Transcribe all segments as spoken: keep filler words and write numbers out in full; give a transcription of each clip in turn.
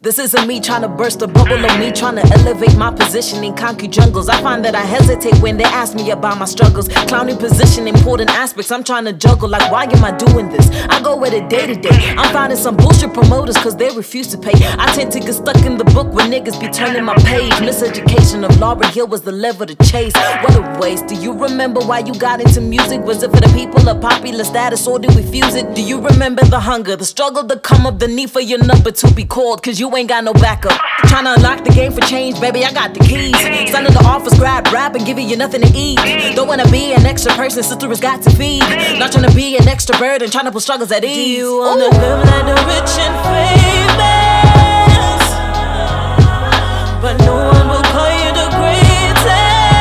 This isn't me trying to burst a bubble or me trying to elevate my position in concrete jungles. I find that I hesitate when they ask me about my struggles. Clowning position, important aspects I'm trying to juggle. Like, why am I doing this? I go with it day to day. I'm finding some bullshit promoters cause they refuse to pay. I tend to get stuck in the book when niggas be turning my page. Miseducation of Lauryn Hill was the level to chase. What a waste. Do you remember why you got into music? Was it for the people of popular status or did we fuse it? Do you remember the hunger, the struggle to come up, the need for your number to be called? Cause you ain't got no backup. Tryna unlock the game for change, baby, I got the keys. Son of the office, grab rap and give you nothing to eat. Don't wanna be an extra person, sister has got to feed. Not tryna be an extra burden, tryna put struggles at ease. Do you wanna Ooh. live like the rich and famous, but no one will call you the greatest?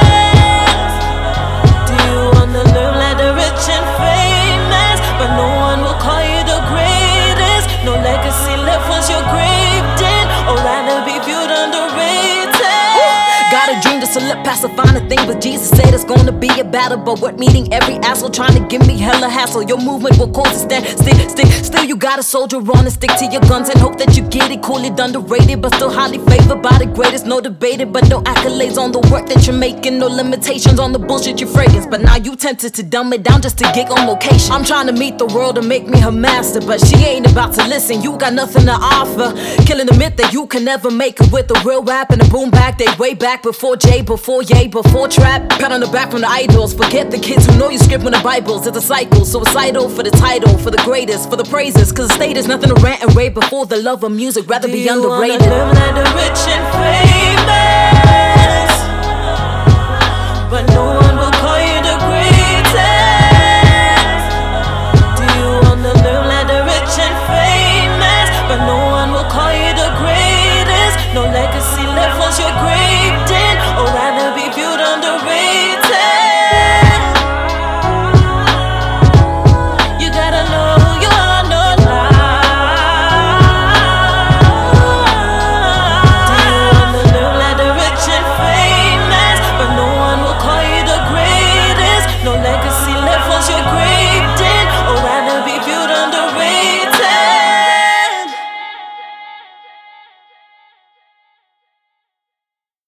Do you wanna live like the rich and famous, but no one will call you the greatest? No legacy left once you're graved in, or rather be viewed underrated. Got a dream to slip past a finer thing, but Jesus said it's gonna be a battle. But what meeting every asshole trying to give me hella hassle. Your movement will cause a stand, stick, stick. Still you gotta soldier on and stick to your guns and hope that you get it. Call it underrated, but still highly favored by the greatest. No debated, but no accolades on the work that you're making. No limitations on the bullshit you fragrance. But now you tempted to dumb it down just to gig on location. I'm trying to meet the world and make me her master, but she ain't about to listen. You got nothing to offer, killing the myth that you can never make it with the real rap and the boom back. They way back before Jay, before Ye, before Trap. Pat on the back from the idols. Forget the kids who know you script when the Bible's. It's a cycle, suicidal for the title, for the greatest, for the praises. Cause the state is nothing to rant and rave before the love of music, rather Do be you underrated. wanna live like the rich and famous,